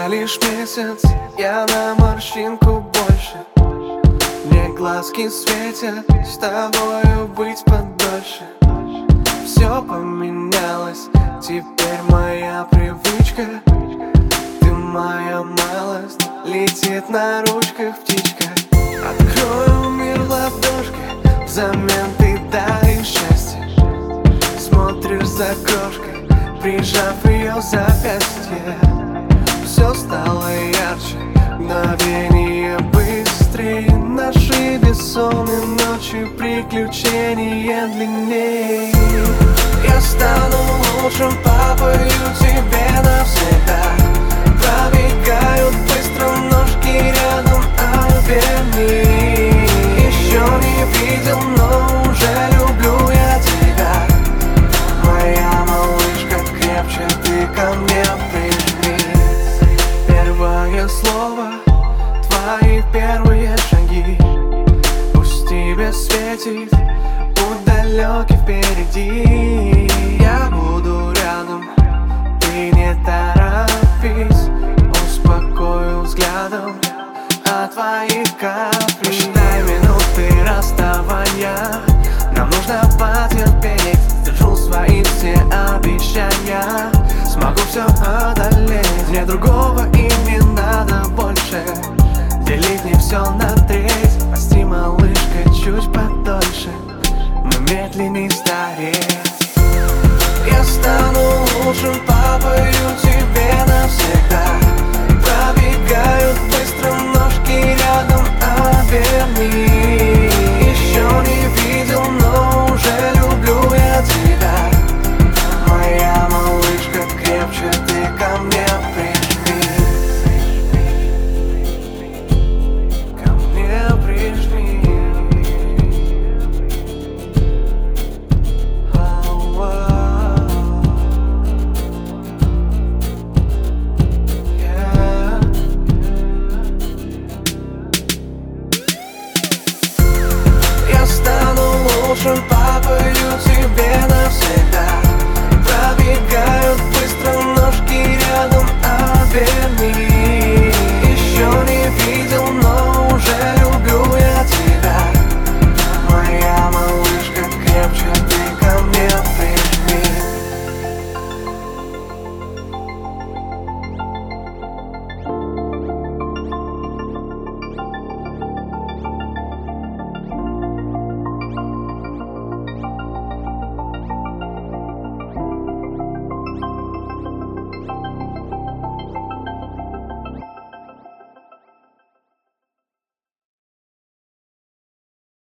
лишь месяц, я на морщинку больше. Мне глазки светят, с тобою быть подольше. Все поменялось, теперь моя привычка. Ты моя малость, летит на ручках птичка. Открою мир ладошкой, взамен ты даришь счастье. Смотришь за крошкой, прижав ее запястье. Все стало ярче, мгновение быстрее. Наши бессонные ночи, приключения длиннее. Я стану лучшим папою тебе навсегда. Пробегают быстро ножки рядом, оберни. Еще не видел, но уже люблю я тебя. Моя малышка, крепче ты ко мне прижмись. Первое слово, твои первые шаги. Пусть тебе светит путь далекий впереди. Я буду рядом, ты не торопись. Успокою взглядом от твоих капель. Посчитай минуты расставания. Нам нужно потерпеть. Держу свои все обещания. Смогу все одолеть. Мне другого и не надо больше. Делить не все на треть. Прости, малышка, чуть подольше. Мы медленней стареть. Я стану лучшим папою тебе навсегда. Пробегают быстро ножки рядом, оберни. Еще не видел, но уже люблю я тебя. Моя малышка, крепче ты ко мне прижмись. Ко мне прижмись. Лучшим папою тебе навсегда. Пробегай